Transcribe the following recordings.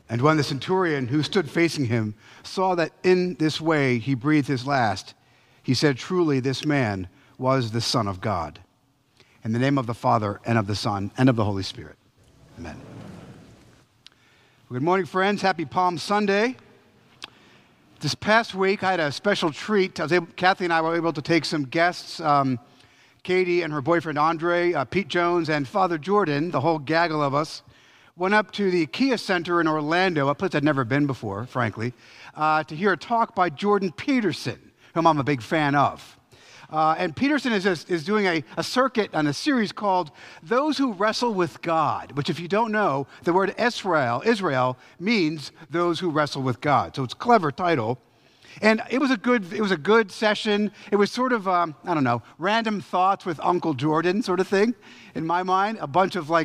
And when the centurion who stood facing him saw that in this way he breathed his last, he said, "Truly this man was the Son of God." In the name of the Father, and of the Son, and of the Holy Spirit. Amen. Good morning, friends. Happy Palm Sunday. This past week, I had a special treat. Kathy and I were able to take some guests, Katie and her boyfriend Andre, Pete Jones, and Father Jordan, the whole gaggle of us, went up to the Kia Center in Orlando, a place I'd never been before, frankly, to hear a talk by Jordan Peterson, whom I'm a big fan of. And Peterson is doing a circuit on a series called Those Who Wrestle with God, which, if you don't know, the word Israel means those who wrestle with God. So it's a clever title. And it was a good session. It was sort of, random thoughts with Uncle Jordan sort of thing, in my mind. A bunch of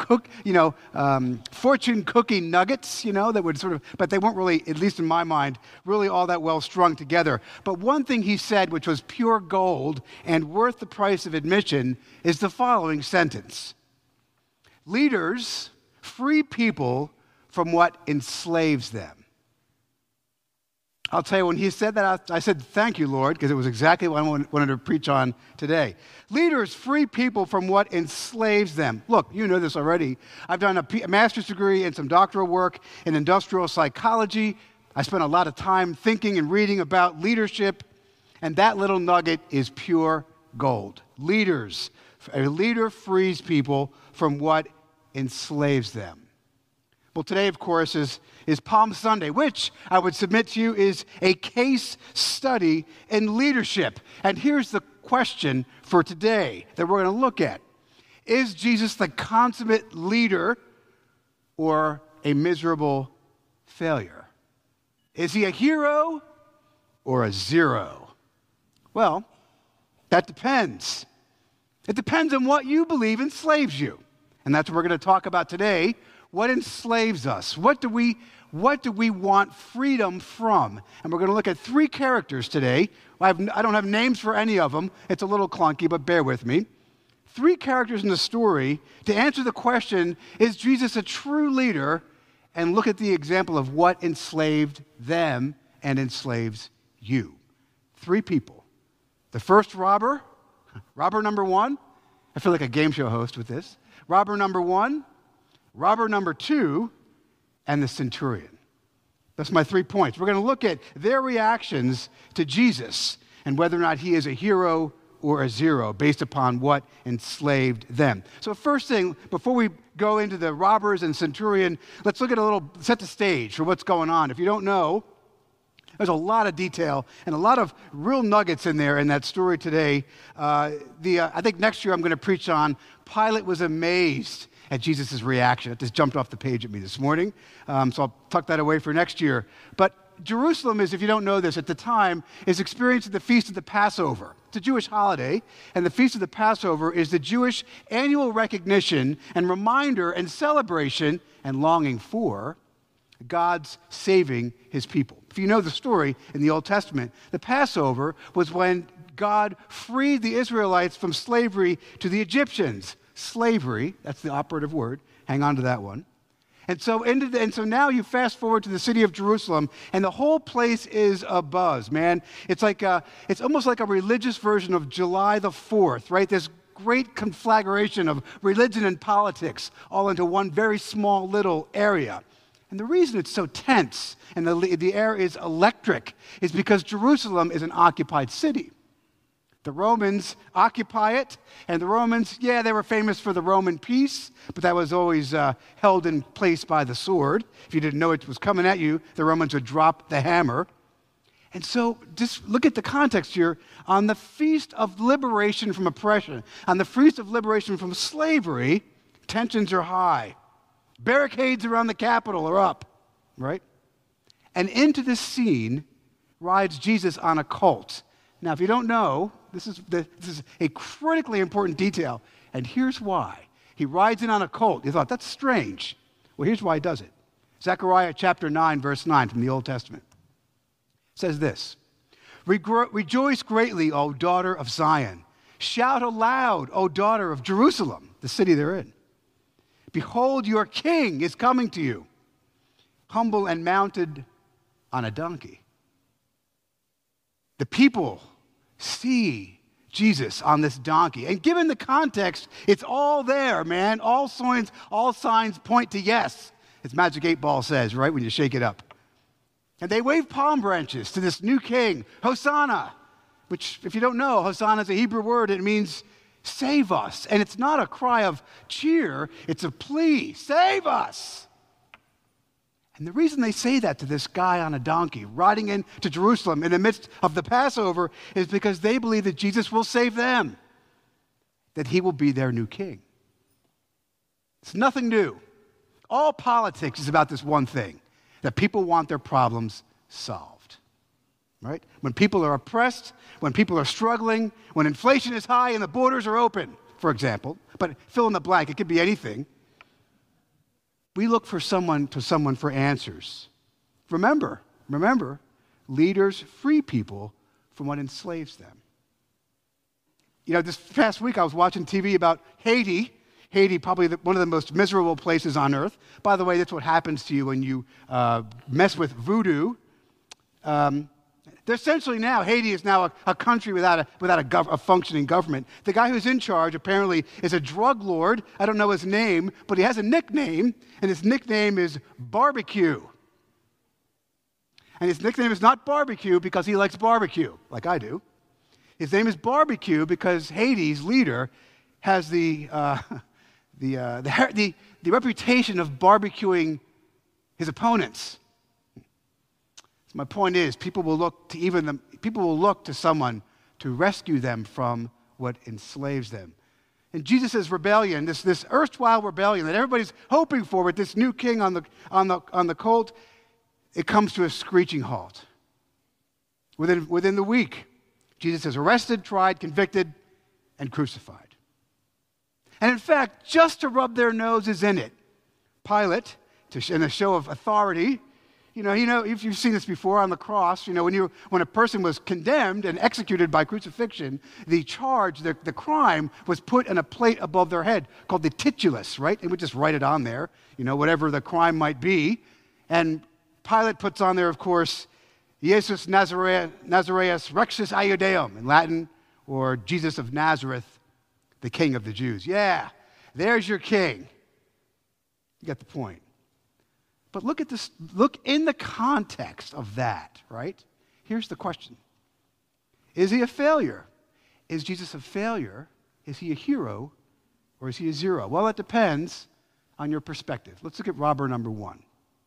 fortune cookie nuggets, that would sort of, but they weren't really, at least in my mind, really all that well strung together. But one thing he said, which was pure gold and worth the price of admission, is the following sentence: leaders free people from what enslaves them. I'll tell you, when he said that, I said, "Thank you, Lord," because it was exactly what I wanted to preach on today. Leaders free people from what enslaves them. Look, you know this already. I've done a master's degree and some doctoral work in industrial psychology. I spent a lot of time thinking and reading about leadership, and that little nugget is pure gold. A leader frees people from what enslaves them. Well, today, of course, is Palm Sunday, which I would submit to you is a case study in leadership. And here's the question for today that we're going to look at. Is Jesus the consummate leader or a miserable failure? Is he a hero or a zero? Well, that depends. It depends on what you believe enslaves you. And that's what we're going to talk about today. What enslaves us? What do we want freedom from? And we're going to look at three characters today. I don't have names for any of them. It's a little clunky, but bear with me. Three characters in the story to answer the question, is Jesus a true leader? And look at the example of what enslaved them and enslaves you. Three people. The first robber number one. I feel like a game show host with this. Robber number one. Robber number two, and the centurion. That's my 3 points. We're going to look at their reactions to Jesus and whether or not he is a hero or a zero based upon what enslaved them. So first thing, before we go into the robbers and centurion, let's look at set the stage for what's going on. If you don't know, there's a lot of detail and a lot of real nuggets in there in that story today. I think next year I'm going to preach on Pilate was amazed at Jesus' reaction. It just jumped off the page at me this morning, so I'll tuck that away for next year. But Jerusalem is, if you don't know this, at the time, is experiencing the Feast of the Passover. It's a Jewish holiday, and the Feast of the Passover is the Jewish annual recognition and reminder and celebration and longing for God's saving his people. If you know the story in the Old Testament, the Passover was when God freed the Israelites from slavery to the Egyptians. Slavery, that's the operative word. Hang on to that one. And so now you fast forward to the city of Jerusalem, and the whole place is abuzz, man. It's almost like a religious version of July the 4th, right? This great conflagration of religion and politics all into one very small little area. And the reason it's so tense and the air is electric is because Jerusalem is an occupied city. The Romans occupy it, and the Romans, they were famous for the Roman peace, but that was always held in place by the sword. If you didn't know it was coming at you, the Romans would drop the hammer. And so just look at the context here. On the Feast of Liberation from Oppression, on the Feast of Liberation from Slavery, tensions are high. Barricades around the Capitol are up, right? And into this scene rides Jesus on a colt. Now, if you don't know, this is a critically important detail, and here's why. He rides in on a colt. You thought, that's strange. Well, here's why he does it. Zechariah chapter 9, verse 9 from the Old Testament says this: Rejoice greatly, O daughter of Zion. Shout aloud, O daughter of Jerusalem, the city they're in. Behold, your king is coming to you. humble and mounted on a donkey. The people see Jesus on this donkey. And given the context, it's all there, man. All signs point to yes, as Magic 8 Ball says, right, when you shake it up. And they wave palm branches to this new king, Hosanna, which, if you don't know, Hosanna is a Hebrew word. It means save us. And it's not a cry of cheer. It's a plea, save us. And the reason they say that to this guy on a donkey riding into Jerusalem in the midst of the Passover is because they believe that Jesus will save them, that he will be their new king. It's nothing new. All politics is about this one thing, that people want their problems solved, right? When people are oppressed, when people are struggling, when inflation is high and the borders are open, for example, but fill in the blank, it could be anything. We look for someone for answers. Remember, leaders free people from what enslaves them. You know, this past week I was watching TV about Haiti. Haiti, probably one of the most miserable places on earth. By the way, that's what happens to you when you mess with voodoo. Essentially now, Haiti is now a country without a functioning government. The guy who's in charge apparently is a drug lord. I don't know his name, but he has a nickname, and his nickname is Barbecue. And his nickname is not Barbecue because he likes barbecue, like I do. His name is Barbecue because Haiti's leader has the reputation of barbecuing his opponents. So my point is, people will look to someone to rescue them from what enslaves them. And Jesus' rebellion, this erstwhile rebellion that everybody's hoping for with this new king on the colt, it comes to a screeching halt. Within the week, Jesus is arrested, tried, convicted, and crucified. And in fact, just to rub their noses in it, Pilate, in a show of authority, you know, if you've seen this before on the cross, you know, when a person was condemned and executed by crucifixion, the crime was put in a plate above their head called the titulus, right? And we just write it on there, you know, whatever the crime might be. And Pilate puts on there, of course, Jesus Nazareus Rexus Iodeum in Latin, or Jesus of Nazareth, the King of the Jews. Yeah, there's your king. You get the point. But look at this, look in the context of that, right? Here's the question. Is he a failure? Is Jesus a failure? Is he a hero? Or is he a zero? Well, it depends on your perspective. Let's look at robber number one.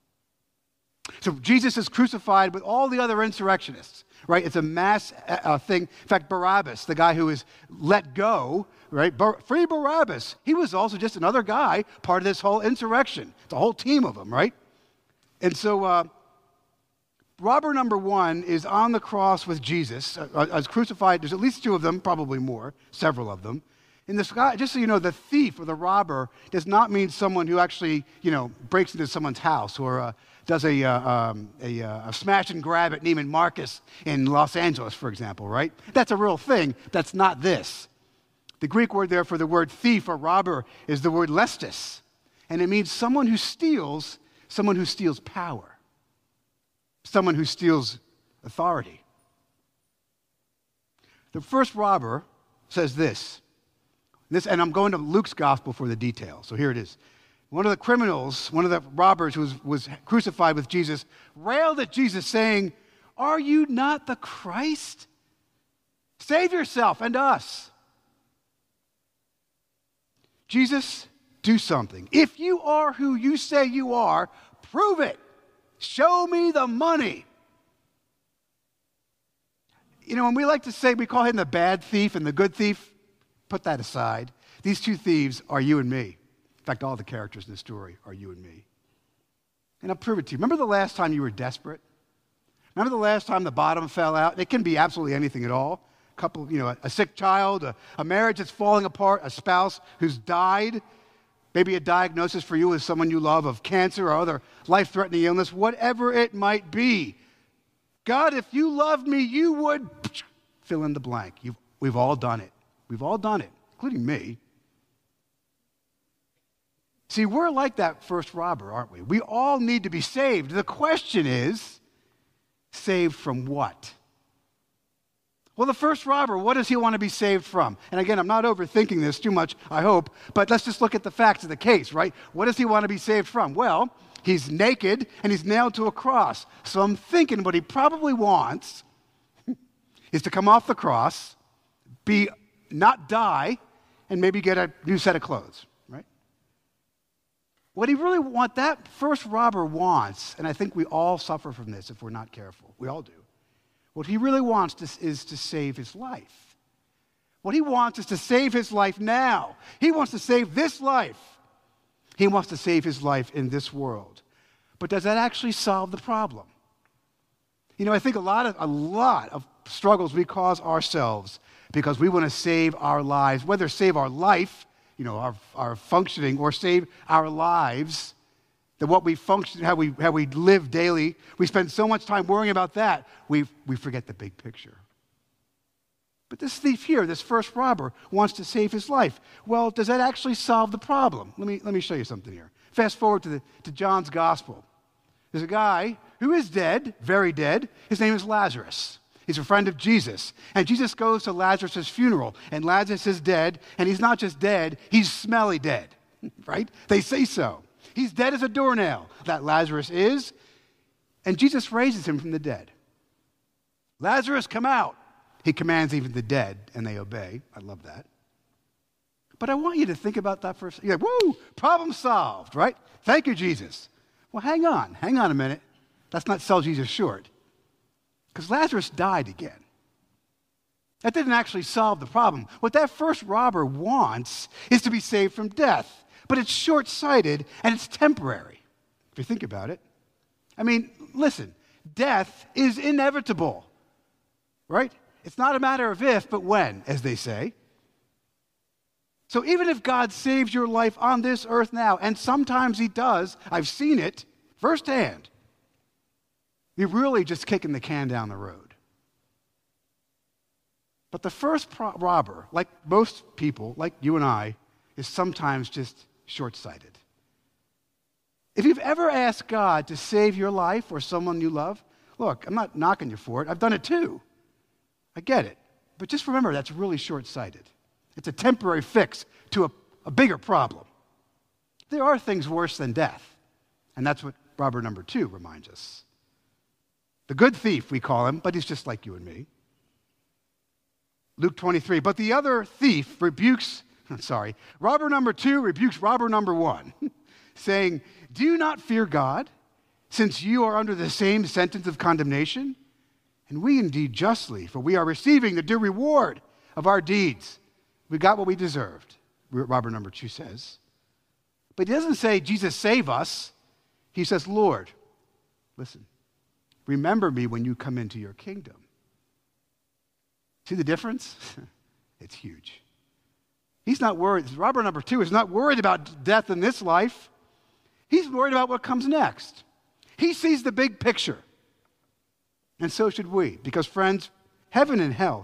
So Jesus is crucified with all the other insurrectionists, right? It's a mass thing. In fact, Barabbas, the guy who is let go, right? Free Barabbas. He was also just another guy, part of this whole insurrection. It's a whole team of them, right? And so robber number one is on the cross with Jesus, as crucified. There's at least two of them, probably more, several of them. And this guy, just so you know, the thief or the robber does not mean someone who actually, you know, breaks into someone's house or does a smash and grab at Neiman Marcus in Los Angeles, for example, right? That's a real thing. That's not this. The Greek word there for the word thief or robber is the word lestis, and it means someone who steals power, someone who steals authority. The first robber says this, and I'm going to Luke's gospel for the details, so here it is. One of the criminals, one of the robbers who was crucified with Jesus, railed at Jesus saying, "Are you not the Christ? Save yourself and us." Jesus, do something. If you are who you say you are, prove it. Show me the money. You know, when we like to say, we call him the bad thief and the good thief, put that aside. These two thieves are you and me. In fact, all the characters in the story are you and me. And I'll prove it to you. Remember the last time you were desperate? Remember the last time the bottom fell out? It can be absolutely anything at all. A sick child, a marriage that's falling apart, a spouse who's died, maybe a diagnosis for you with someone you love of cancer or other life-threatening illness, whatever it might be. God, if you loved me, you would fill in the blank. We've all done it. We've all done it, including me. See, we're like that first robber, aren't we? We all need to be saved. The question is, saved from what? Well, the first robber, what does he want to be saved from? And again, I'm not overthinking this too much, I hope, but let's just look at the facts of the case, right? What does he want to be saved from? Well, he's naked and he's nailed to a cross. So I'm thinking what he probably wants is to come off the cross, not die, and maybe get a new set of clothes, right? What he really wants, that first robber wants, and I think we all suffer from this if we're not careful. We all do. What he really wants is to save his life. What he wants is to save his life now. He wants to save this life. He wants to save his life in this world. But does that actually solve the problem? You know, I think a lot of struggles we cause ourselves because we want to save our lives, whether save our life, you know, our functioning, or save our lives, that what we function, how we live daily, we spend so much time worrying about that, we forget the big picture. But this thief here, this first robber, wants to save his life. Well, does that actually solve the problem? Let me show you something here. Fast forward to John's gospel. There's a guy who is dead, very dead. His name is Lazarus. He's a friend of Jesus. And Jesus goes to Lazarus' funeral, and Lazarus is dead, and he's not just dead, he's smelly dead, right? They say so. He's dead as a doornail, that Lazarus is, and Jesus raises him from the dead. Lazarus, come out. He commands even the dead, and they obey. I love that. But I want you to think about that for a second. You're like, woo, problem solved, right? Thank you, Jesus. Well, hang on a minute. Let's not sell Jesus short. Because Lazarus died again. That didn't actually solve the problem. What that first robber wants is to be saved from death. But it's short-sighted and it's temporary, if you think about it. I mean, listen, death is inevitable, right? It's not a matter of if, but when, as they say. So even if God saves your life on this earth now, and sometimes he does, I've seen it firsthand, you're really just kicking the can down the road. But the first robber, like most people, like you and I, is sometimes just short-sighted. If you've ever asked God to save your life or someone you love, look, I'm not knocking you for it. I've done it too. I get it. But just remember, that's really short-sighted. It's a temporary fix to a bigger problem. There are things worse than death, and that's what robber number 2 reminds us. The good thief, we call him, but he's just like you and me. Luke 23, but the other thief robber number 2 rebukes robber number 1, saying, do you not fear God, since you are under the same sentence of condemnation? And we indeed justly, for we are receiving the due reward of our deeds. We got what we deserved, robber number 2 says. But he doesn't say, Jesus, save us. He says, Lord, listen, remember me when you come into your kingdom. See the difference? It's huge. He's not worried. Robber number 2 is not worried about death in this life. He's worried about what comes next. He sees the big picture. And so should we. Because, friends, heaven and hell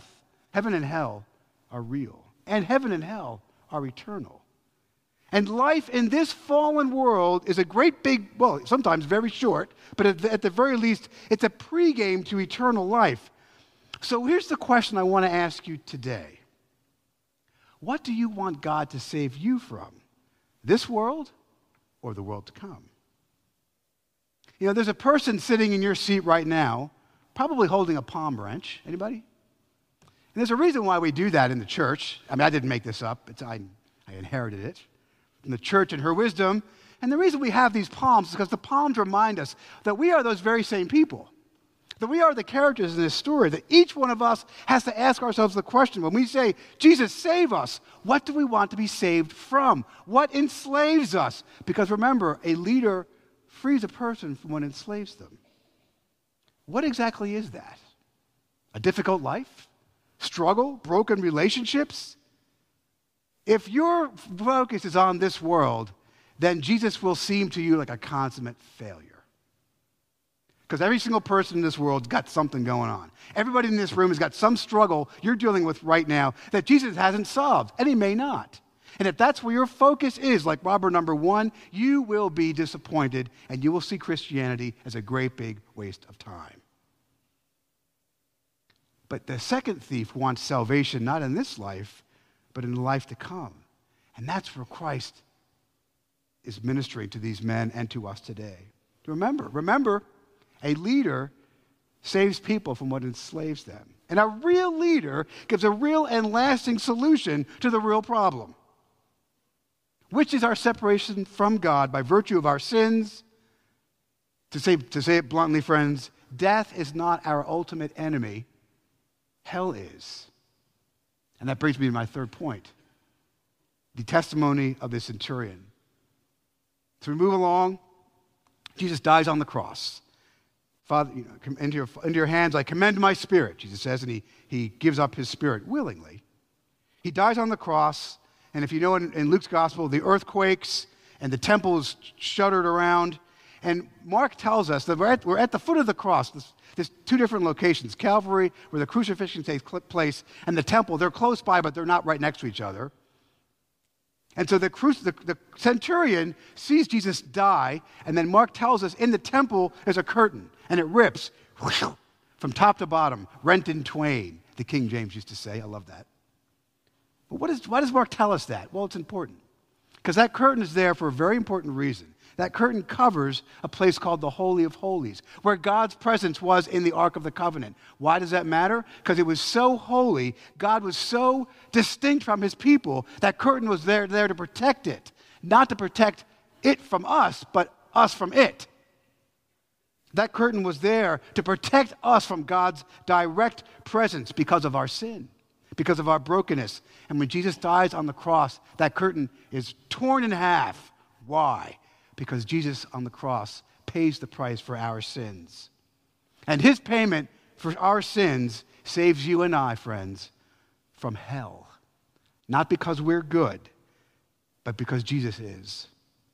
are real. And heaven and hell are eternal. And life in this fallen world is a great big, well, sometimes very short, but at the very least, it's a pregame to eternal life. So here's the question I want to ask you today. What do you want God to save you from? This world or the world to come? You know, there's a person sitting in your seat right now, probably holding a palm branch. Anybody? And there's a reason why we do that in the church. I mean, I didn't make this up. I inherited it from the church and her wisdom. And the reason we have these palms is because the palms remind us that we are those very same people. That we are the characters in this story, that each one of us has to ask ourselves the question, when we say, Jesus, save us, what do we want to be saved from? What enslaves us? Because remember, a leader frees a person from what enslaves them. What exactly is that? A difficult life? Struggle? Broken relationships? If your focus is on this world, then Jesus will seem to you like a consummate failure. Because every single person in this world's got something going on. Everybody in this room has got some struggle you're dealing with right now that Jesus hasn't solved, and he may not. And if that's where your focus is, like robber number one, you will be disappointed and you will see Christianity as a great big waste of time. But the second thief wants salvation not in this life, but in the life to come. And that's where Christ is ministering to these men and to us today. Remember, a leader saves people from what enslaves them. And a real leader gives a real and lasting solution to the real problem, which is our separation from God by virtue of our sins. To say it bluntly, friends, death is not our ultimate enemy. Hell is. And that brings me to my third point, the testimony of the centurion. So we move along. Jesus dies on the cross. Father, into your hands I commend my spirit, Jesus says, and he gives up his spirit willingly. He dies on the cross, and if you know in Luke's gospel, the earth quakes and the temple is shuddered around. And Mark tells us that we're at the foot of the cross. There's two different locations, Calvary, where the crucifixion takes place, and the temple. They're close by, but they're not right next to each other. And so the centurion sees Jesus die, and then Mark tells us in the temple there's a curtain, and it rips from top to bottom, rent in twain, the King James used to say. I love that. But why does Mark tell us that? Well, it's important. Because that curtain is there for a very important reason. That curtain covers a place called the Holy of Holies, where God's presence was in the Ark of the Covenant. Why does that matter? Because it was so holy, God was so distinct from his people, that curtain was there to protect it. Not to protect it from us, but us from it. That curtain was there to protect us from God's direct presence because of our sin, because of our brokenness. And when Jesus dies on the cross, that curtain is torn in half. Why? Because Jesus on the cross pays the price for our sins. And his payment for our sins saves you and I, friends, from hell. Not because we're good, but because Jesus is.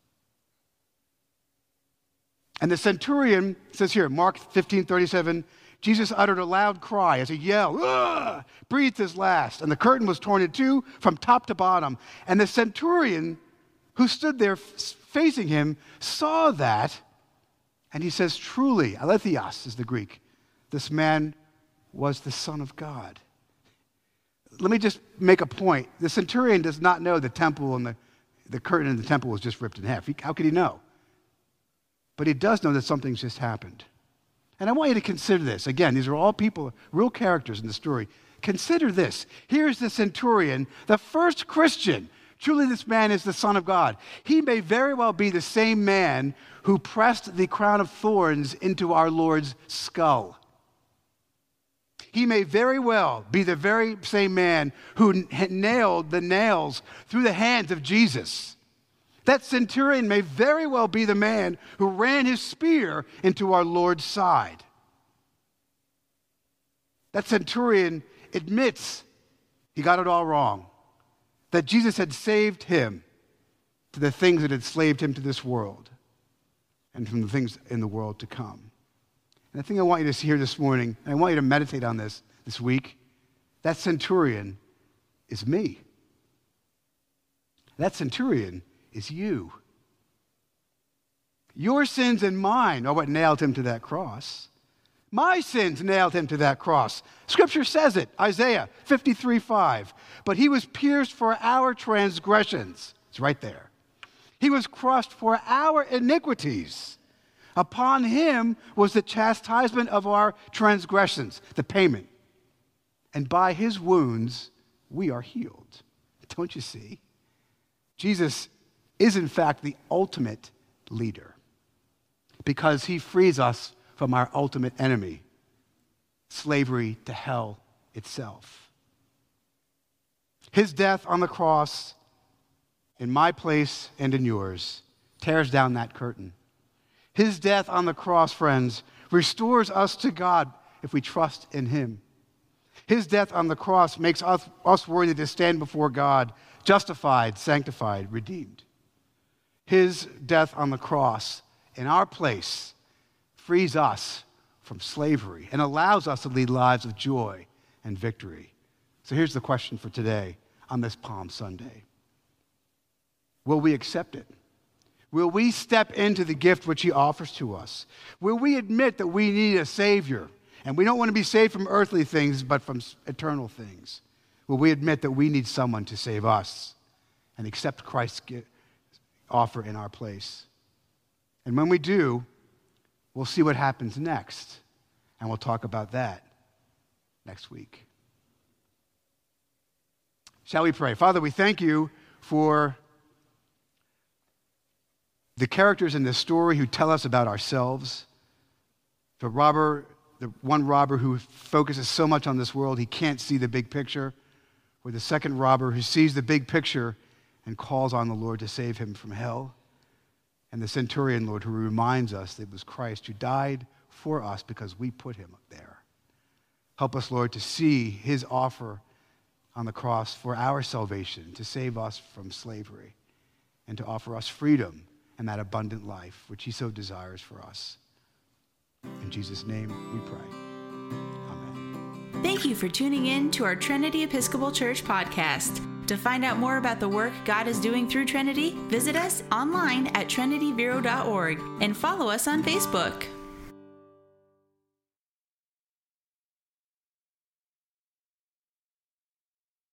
And the centurion says here, Mark 15:37, Jesus uttered a loud cry as he yelled, "Ugh!" breathed his last, and the curtain was torn in two from top to bottom. And the centurion who stood there facing him saw that, and he says, truly, aletheos is the Greek, this man was the Son of God. Let me just make a point. The centurion does not know the temple and the curtain in the temple was just ripped in half. How could he know? But he does know that something's just happened. And I want you to consider this. Again, these are all people, real characters in the story. Consider this. Here's the centurion, the first Christian. Truly, this man is the Son of God. He may very well be the same man who pressed the crown of thorns into our Lord's skull. He may very well be the very same man who nailed the nails through the hands of Jesus. That centurion may very well be the man who ran his spear into our Lord's side. That centurion admits he got it all wrong, that Jesus had saved him to the things that had enslaved him to this world and from the things in the world to come. And the thing I want you to hear this morning, and I want you to meditate on this week, that centurion is me. That centurion is you. Your sins and mine are what nailed him to that cross. My sins nailed him to that cross. Scripture says it, Isaiah 53:5. But he was pierced for our transgressions. It's right there. He was crushed for our iniquities. Upon him was the chastisement of our transgressions, the payment. And by his wounds, we are healed. Don't you see? Jesus is, in fact, the ultimate leader because he frees us from our ultimate enemy, slavery to hell itself. His death on the cross, in my place and in yours, tears down that curtain. His death on the cross, friends, restores us to God if we trust in him. His death on the cross makes us worthy to stand before God, justified, sanctified, redeemed. His death on the cross in our place frees us from slavery and allows us to lead lives of joy and victory. So here's the question for today on this Palm Sunday. Will we accept it? Will we step into the gift which he offers to us? Will we admit that we need a Savior and we don't want to be saved from earthly things but from eternal things? Will we admit that we need someone to save us and accept Christ's offer in our place? And when we do, we'll see what happens next, and we'll talk about that next week. Shall we pray? Father, we thank you for the characters in this story who tell us about ourselves. The one robber who focuses so much on this world, he can't see the big picture. Or the second robber who sees the big picture and calls on the Lord to save him from hell. And the centurion, Lord, who reminds us that it was Christ who died for us because we put him up there. Help us, Lord, to see his offer on the cross for our salvation, to save us from slavery, and to offer us freedom and that abundant life which he so desires for us. In Jesus' name we pray. Amen. Thank you for tuning in to our Trinity Episcopal Church podcast. To find out more about the work God is doing through Trinity, visit us online at trinityvero.org and follow us on Facebook.